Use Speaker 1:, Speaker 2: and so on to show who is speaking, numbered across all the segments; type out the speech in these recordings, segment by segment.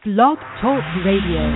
Speaker 1: Blog Talk Radio.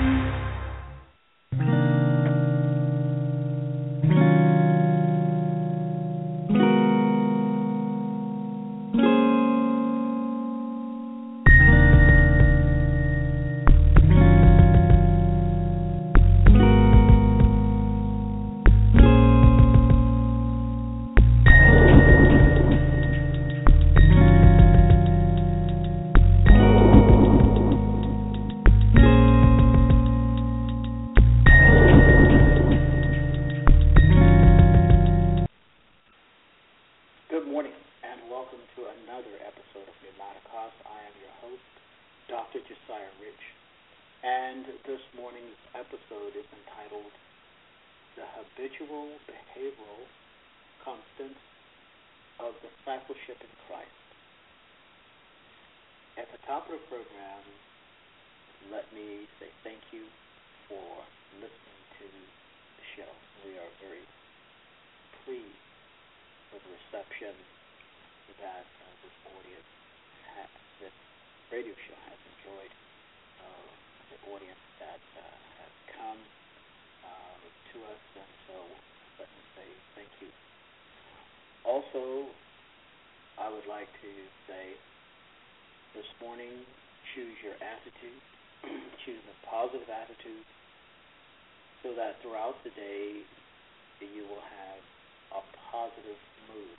Speaker 2: Also, I would like to say this morning, choose your attitude, choose a positive attitude, so that throughout the day you will have a positive mood.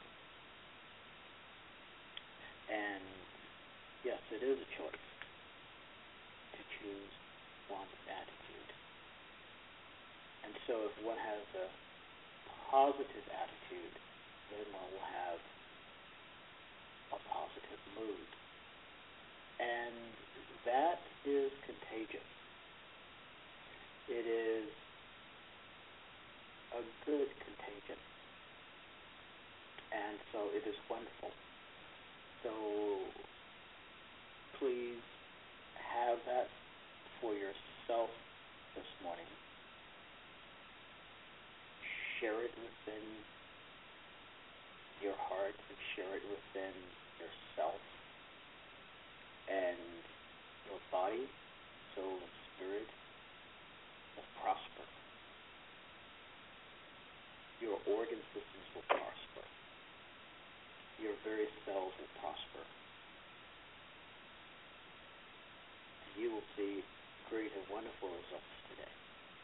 Speaker 2: And yes, it is a choice to choose one's attitude. And so if one has a positive attitude, then one will have a positive mood. And that is contagious. It is a good contagion. And so it is wonderful. So please have that for yourself this morning. Share it within your heart and share it within yourself and your body, soul, and spirit will prosper. Your organ systems will prosper. Your very cells will prosper. And you will see great and wonderful results today.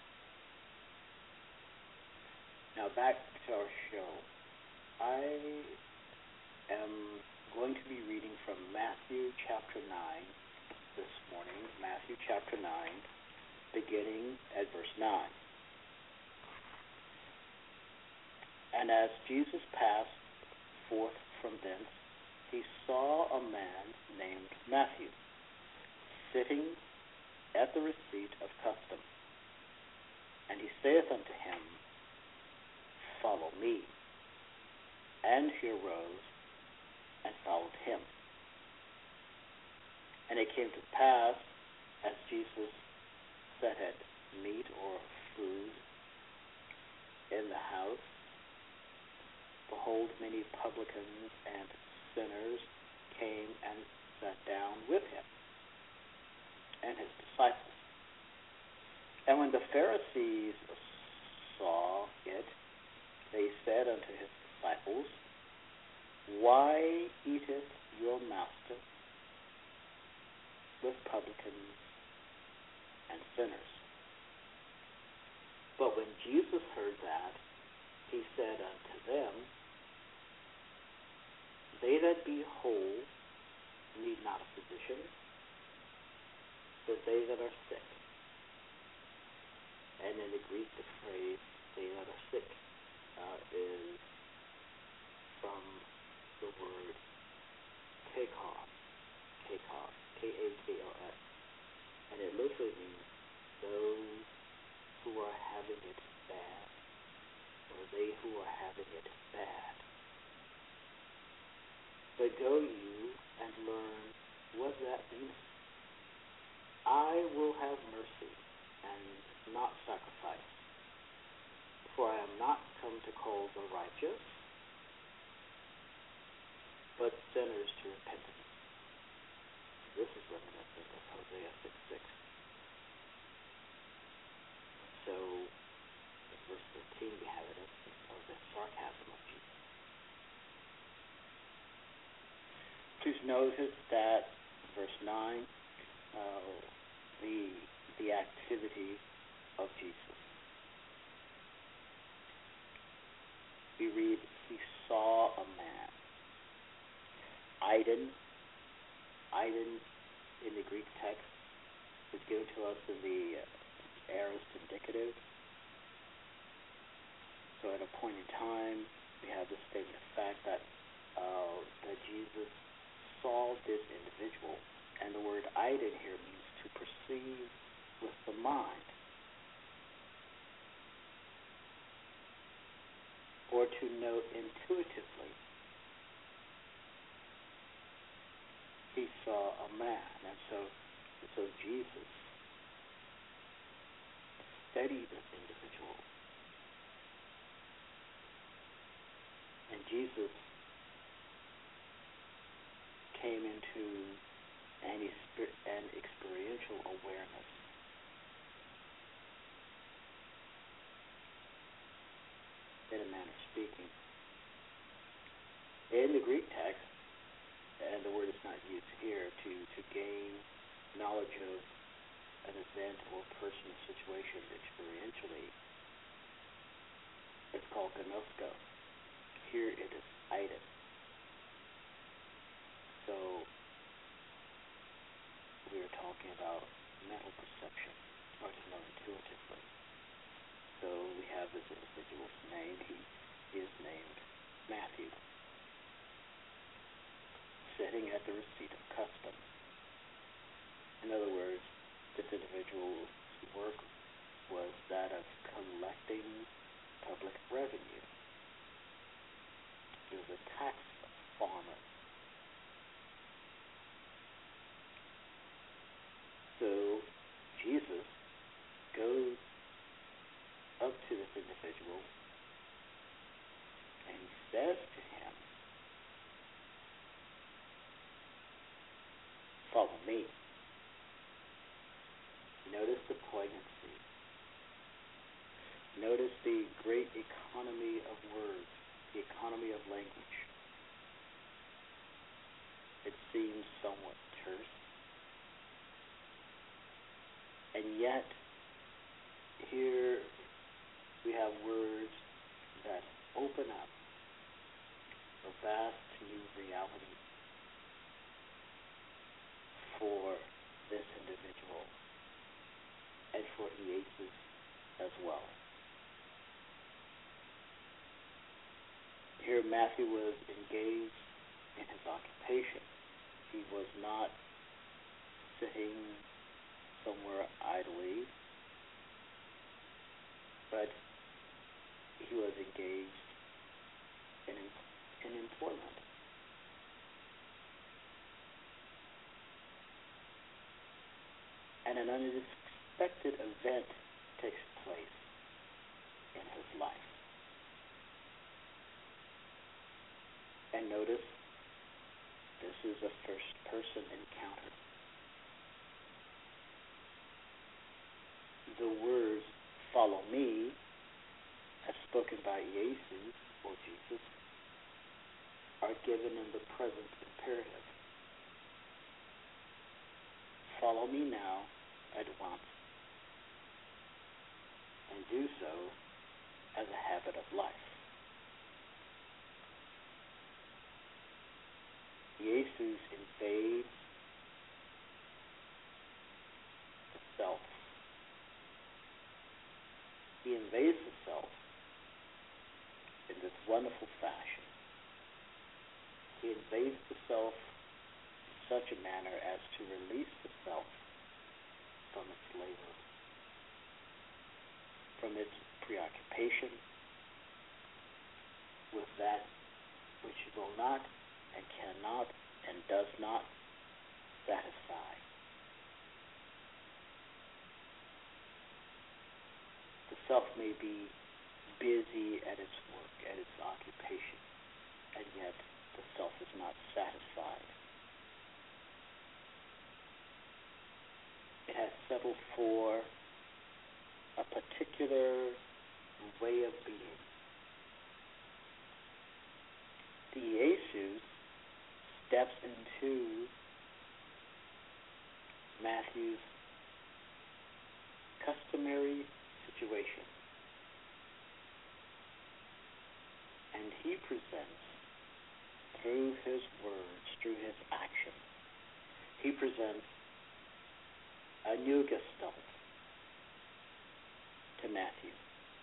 Speaker 2: Now back to our show. I am going to be reading from Matthew chapter 9 this morning, Matthew chapter 9, beginning at verse 9. And as Jesus passed forth from thence, he saw a man named Matthew sitting at the receipt of custom. And he saith unto him, Follow me. And he arose and followed him. And it came to pass, as Jesus sat at meat or food in the house, behold, many publicans and sinners came and sat down with him and his disciples. And when the Pharisees saw it, they said unto his disciples, Why eateth your master with publicans and sinners? But when Jesus heard that, he said unto them, They that be whole need not a physician, but they that are sick. And in the Greek, the phrase, they that are sick, is from the word kakos, K-A-K-O-S, and it literally means those who are having it bad, or they who are having it bad. But go you and learn what that means. I will have mercy and not sacrifice. For I am not come to call the righteous, but sinners to repentance. This is reminiscent of Hosea 6:6. Jesus noted that, verse 9, the activity of Jesus. We read, he saw a man. Eidon in the Greek text is given to us in the aorist indicative. So at a point in time, we have the statement of fact that Jesus saw this individual, and the word eidon here means to perceive with the mind, or to know intuitively. He saw a man, and so Jesus studied this individual, and Jesus came into an experiential awareness. In a manner of speaking. In the Greek text, and the word is not used here, to gain knowledge of an event or person or situation experientially, it's called gnosko. Here it is eidon. So we are talking about mental perception, or to know intuitively. So we have this individual's name. He is named Matthew, sitting at the receipt of custom. In other words, this individual's work was that of collecting public revenue. He was a tax farmer. So Jesus goes up to this individual and he says to him, "Follow me." Notice the poignancy. Notice the great economy of words, the economy of language. It seems somewhat terse, and yet here we have words that open up a vast new reality for this individual and for Iesus as well. Here Matthew was engaged in his occupation. He was not sitting somewhere idly, but he was engaged in employment. And an unexpected event takes place in his life. And notice, this is a first-person encounter. The words, "Follow me," as spoken by Iesus, or Jesus, are given in the present imperative. Follow me now, at once, and do so as a habit of life. Jesus invades the self. He invades the self in this wonderful fashion. He invades the self in such a manner as to release the self from its labor, from its preoccupation with that which will not and cannot and does not satisfy. The self may be busy at its work, at its occupation, and yet the self is not satisfied. It has settled for a particular way of being. The Iesus steps into Matthew's customary situation. And he presents, through his words, through his action, he presents a new gestalt to Matthew.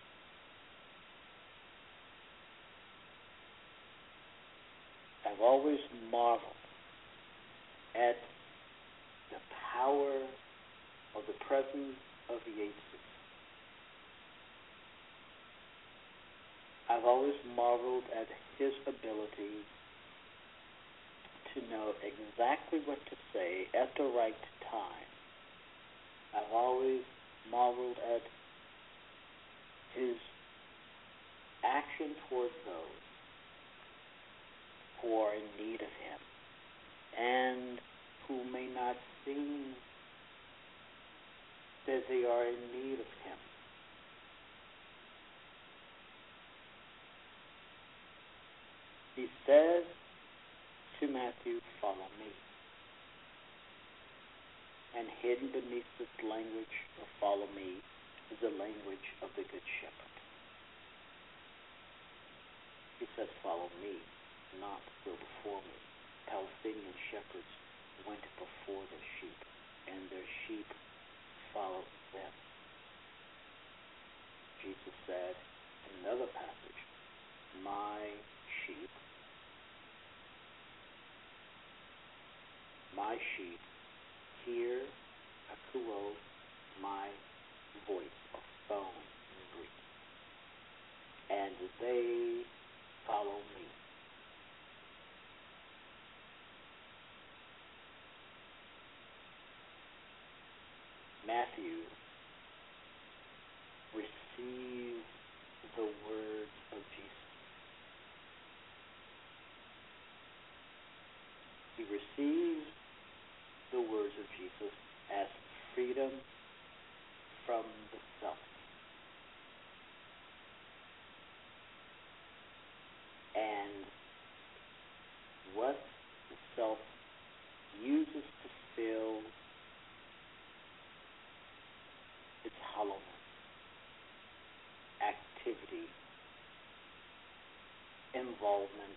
Speaker 2: I've always marveled at the power of the presence of Jesus. I've always marveled at his ability to know exactly what to say at the right time. I've always marveled at his action toward those who are in need of him and who may not seem that they are in need of him. He says to Matthew, "Follow me." And hidden beneath this language of "follow me" is the language of the Good Shepherd. He says, "Follow me, not go before me." Palestinian shepherds went before their sheep, and their sheep followed them. Jesus said in another passage, my sheep hear akuo, my voice, or phone in Greek, and they follow me. Matthew receives the words of Jesus. He receives the words of Jesus as freedom from the self. And what the self uses to fill its hollowness, activity, involvement,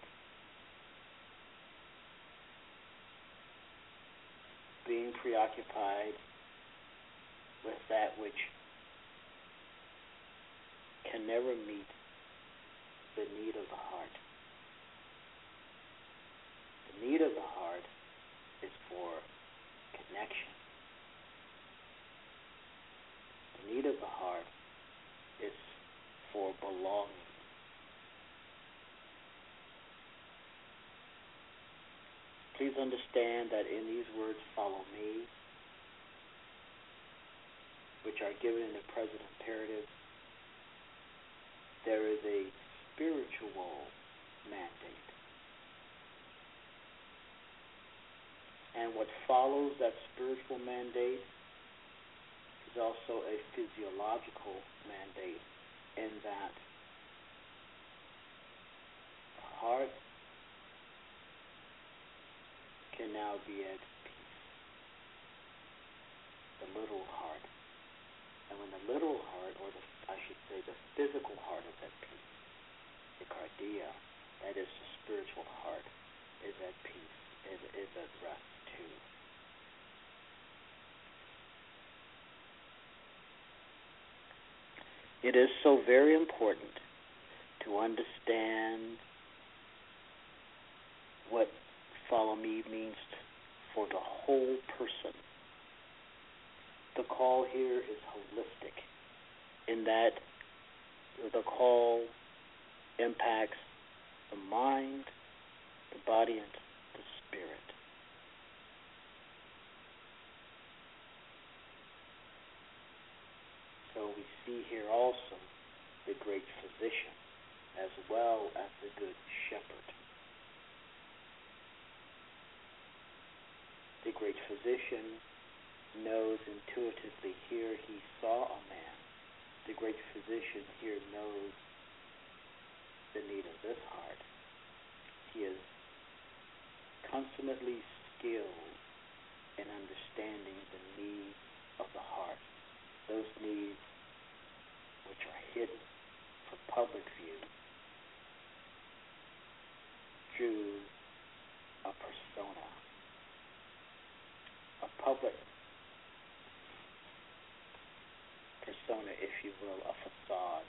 Speaker 2: being preoccupied with that which can never meet the need of the heart. The need of the heart is for connection. The need of the heart is for belonging. Please understand that in these words, "follow me," which are given in the present imperative, there is a spiritual mandate. And what follows that spiritual mandate is also a physiological mandate, in that the heart can now be at peace. The literal heart. And when the literal heart, or the physical heart is at peace, the cardia, that is the spiritual heart, is at peace, is at rest too. It is so very important to understand what "follow me" means for the whole person. The call here is holistic, in that the call impacts the mind, the body, and the spirit. So we see here also the great physician as well as the good shepherd. The great physician knows intuitively, here he saw a man. The great physician here knows the need of this heart. He is consummately skilled in understanding the needs of the heart, those needs which are hidden for public view through a persona, a public persona, if you will, a facade,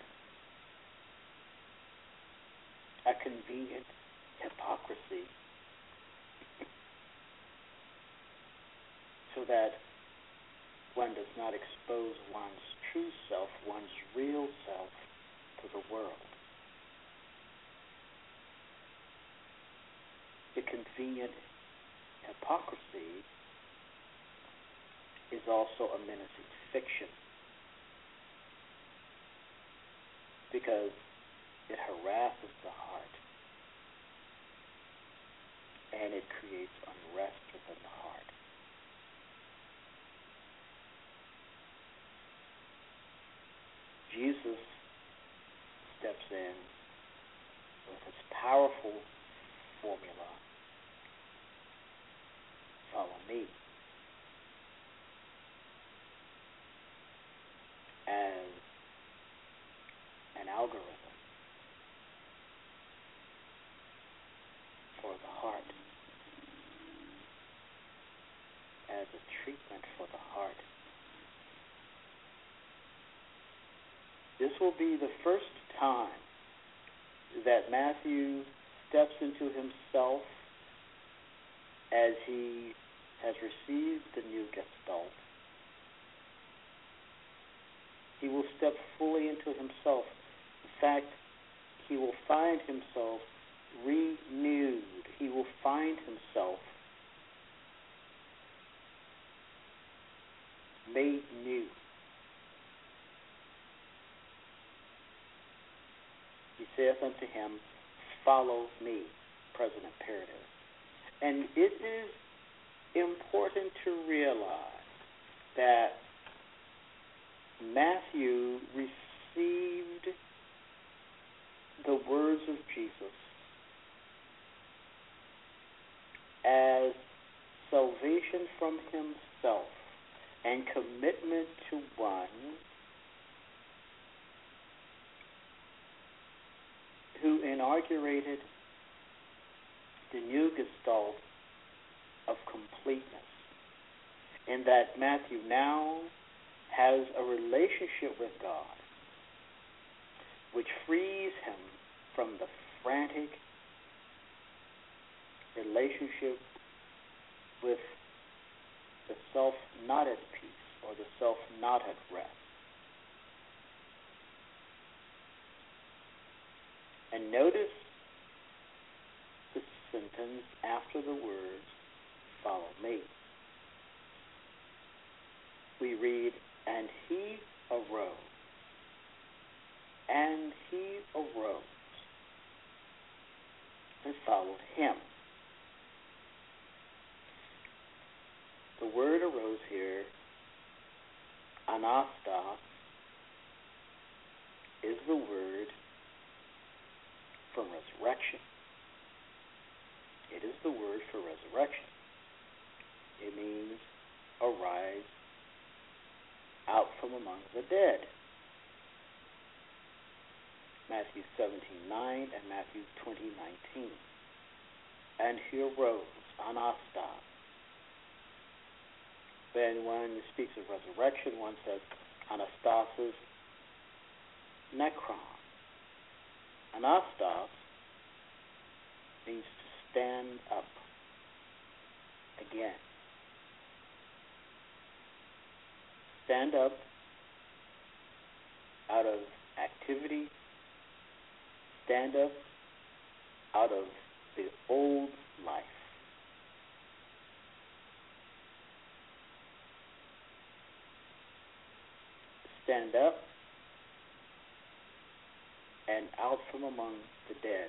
Speaker 2: a convenient hypocrisy, so that one does not expose one's true self, one's real self, to the world. The convenient hypocrisy is also a menacing fiction, because it harasses the heart and it creates unrest within the heart. Jesus steps in with his powerful formula, follow me, as an algorithm for the heart, as a treatment for the heart. This will be the first time that Matthew steps into himself as he has received the new Gestalt. He will step fully into himself. In fact, he will find himself renewed. He will find himself made new. He saith unto him, follow me, present imperative. And it is important to realize that Matthew received the words of Jesus as salvation from himself and commitment to one who inaugurated the new Gestalt of completeness, in that Matthew now has a relationship with God which frees him from the frantic relationship with the self not at peace or the self not at rest. And notice the sentence after the words, follow me. We read, and he arose. And he arose and followed him. The word arose here, anastas, is the word for resurrection. It is the word for resurrection. It means arise out from among the dead. Matthew 17:9 and Matthew 20:19. And he arose, anastas. Then when it speaks of resurrection, one says anastasis nekron. Anastas means to stand up again. Stand up out of activity. Stand up out of the old life. Stand up and out from among the dead.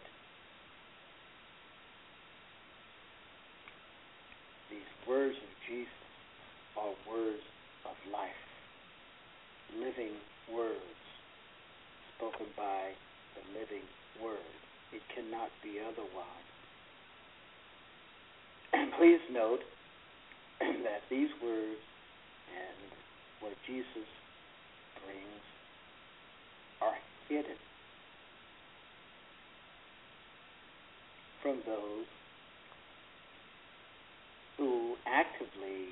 Speaker 2: These words of Jesus are words of life, living words spoken by the living Word. It cannot be otherwise. Please note that these words and what Jesus brings are hidden from those who actively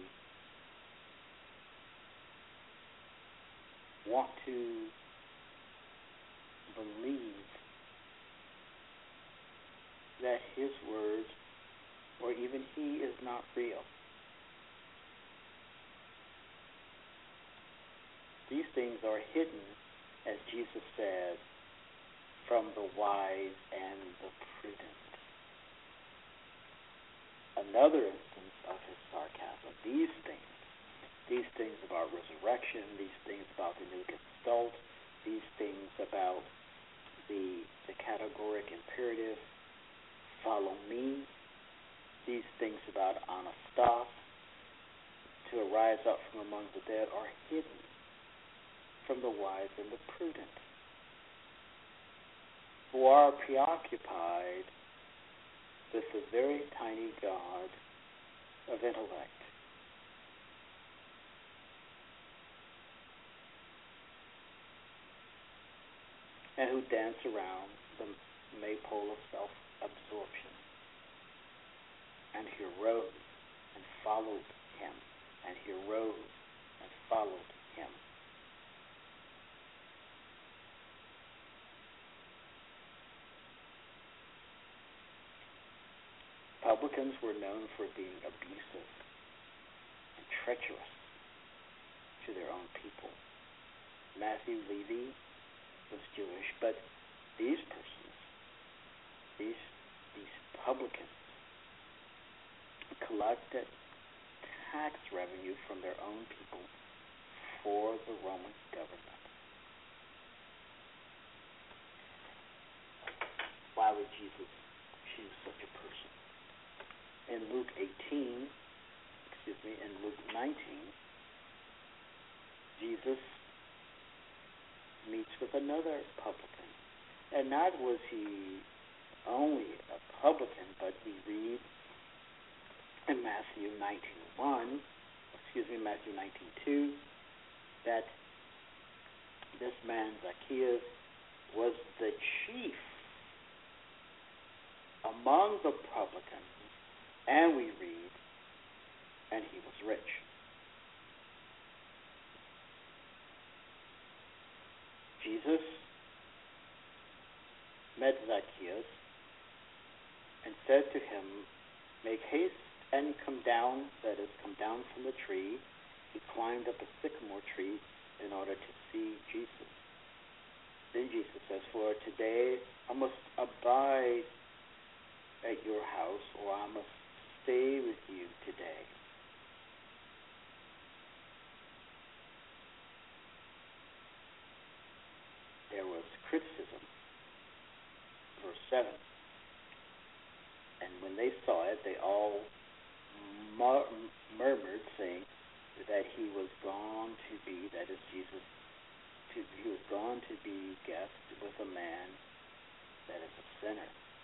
Speaker 2: want to believe that his words or even he is not real. These things are hidden, as Jesus said, from the wise and the prudent. Another instance of his sarcasm, these things about resurrection, these things about the new gestalt, these things about the categoric imperative, follow me, these things about anastas, to arise up from among the dead, are hidden from the wise and the prudent, who are preoccupied with the very tiny God of intellect. And who dance around the maypole of self-absorption. And he rose and followed him, and he rose and followed him. Publicans were known for being abusive and treacherous to their own people. Matthew Levy was Jewish, but these persons, these publicans, collected tax revenue from their own people for the Roman government. Why would Jesus choose such a person? In Luke 19, Jesus meets with another publican. And not was he only a publican, but we read in Matthew 19:2, that this man Zacchaeus was the chief among the publicans, and we read, and he was rich. Jesus met Zacchaeus and said to him, "Make haste and come down," that is, come down from the tree. He climbed up a sycamore tree in order to see Jesus. Then Jesus says, "For today I must abide at your house, or I must stay with you today." There was criticism. Verse 7. And when they saw it, they all murmured, saying that he was gone to be, that is Jesus, he was gone to be guest with a man that is a sinner.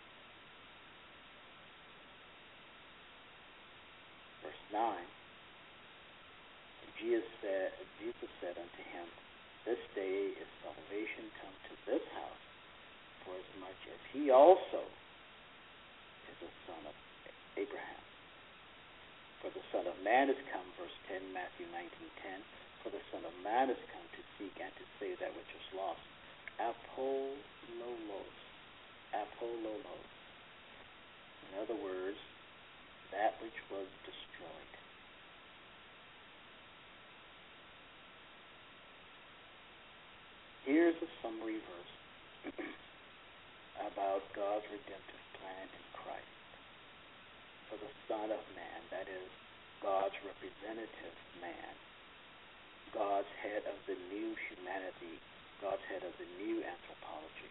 Speaker 2: Verse 9. Jesus said unto him, "This day is salvation come to this house, for as much as he also is a son of Abraham. For the Son of Man is come," verse 10, Matthew 19:10, "for the Son of Man is come to seek and to save that which is lost." Apollos. In other words, that which was destroyed. Here's a summary verse about God's redemptive plan in Christ. For the Son of Man, that is, God's representative man, God's head of the new humanity, God's head of the new anthropology.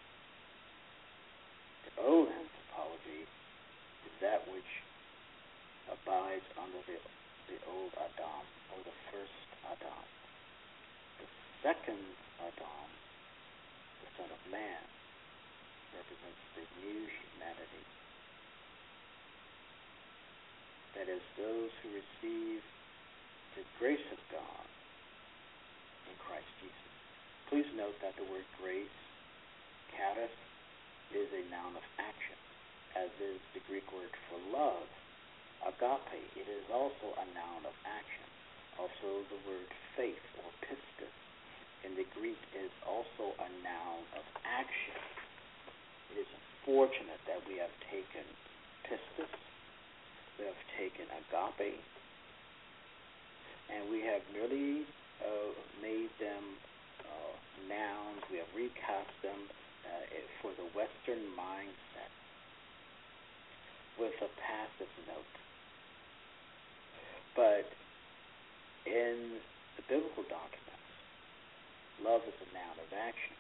Speaker 2: The old anthropology is that which abides under the old Adam, or the first Adam. The second Adam, the Son of Man, represents the new humanity. that is, those who receive the grace of God in Christ Jesus. Please note that the word grace, charis, is a noun of action, as is the Greek word for love, agape. It is also a noun of action. Also, the word faith, or pistis, in the Greek is also a noun of action. It is unfortunate that we have taken pistis, we have taken agape, and we have merely made them nouns. We have recast them for the Western mindset with a passive note. But in the biblical documents, love is a noun of action.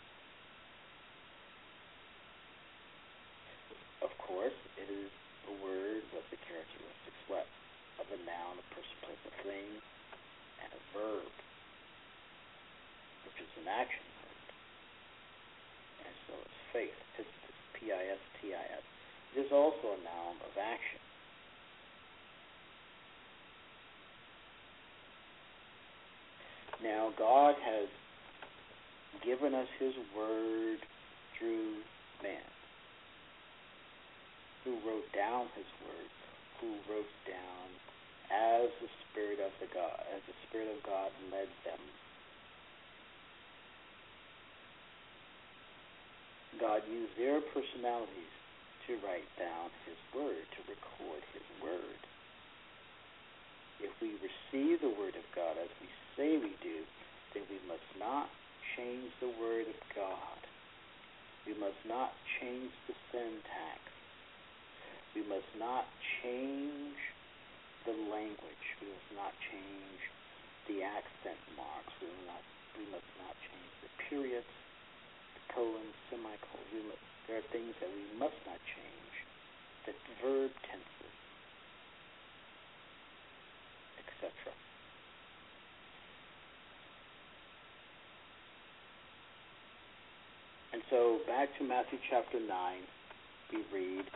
Speaker 2: Of course, it is a word with the characteristics what? Of a noun, a person, place, a thing, and a verb, which is an action word. And so it's faith, pistis, P-I-S-T-I-S. It is also a noun of action. Now, God has given us His Word through man, who wrote down His Word, who wrote down as the Spirit of God led them. God used their personalities to write down His Word, to record His Word. If we receive the Word of God as we say we do, then we must not change the Word of God. We must not change the syntax. We must not change the language. We must not change the accent marks. We must not change the periods, the colons, semicolons. There are things that we must not change. The verb tenses, etc. And so back to Matthew chapter 9, we read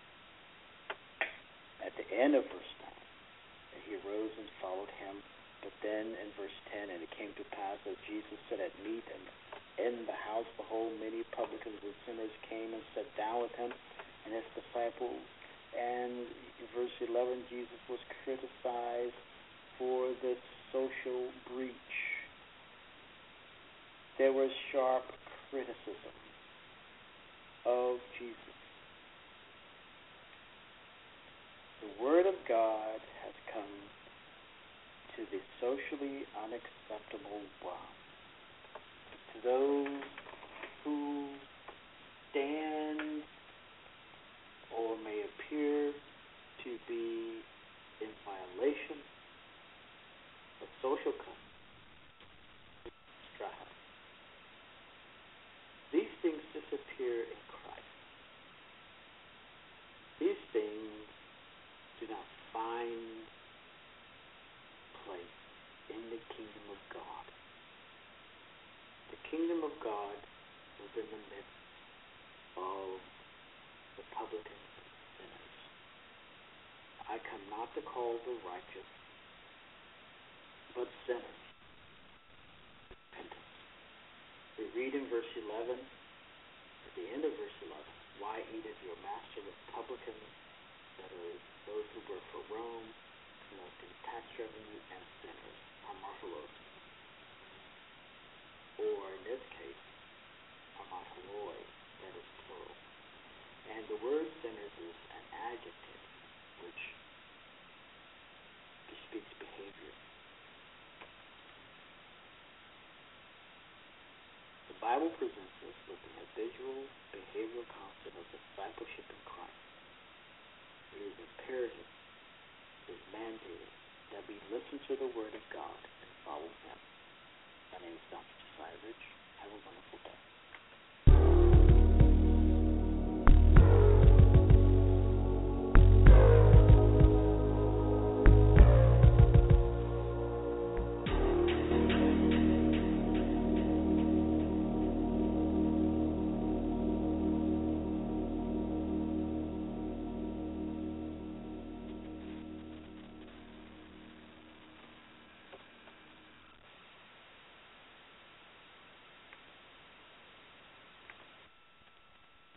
Speaker 2: at the end of verse 9 that he arose and followed him. But then in verse 10, and it came to pass as Jesus sat at meat and in the house, behold, many publicans and sinners came and sat down with him and his disciples. And in verse 11, Jesus was criticized for this social breach. There was sharp criticism of Jesus. The Word of God has come to the socially unacceptable one, to those who stand or may appear to be in violation of social custom. These things disappear in Christ. These things do not find place in the kingdom of God. The kingdom of God was in the midst of the publicans and sinners. I come not to call the righteous, but sinners. Repentance. We read in verse 11, at the end of verse 11, why eateth your master with publicans, that is, those who work for Rome, collecting tax revenue, and sinners, hamartolos. Or in this case, hamartoloi, that is plural. And the word sinners is an adjective which bespeaks behavior. The Bible presents us with the habitual behavioral concept of discipleship in Christ. It is imperative, it is mandated that we listen to the Word of God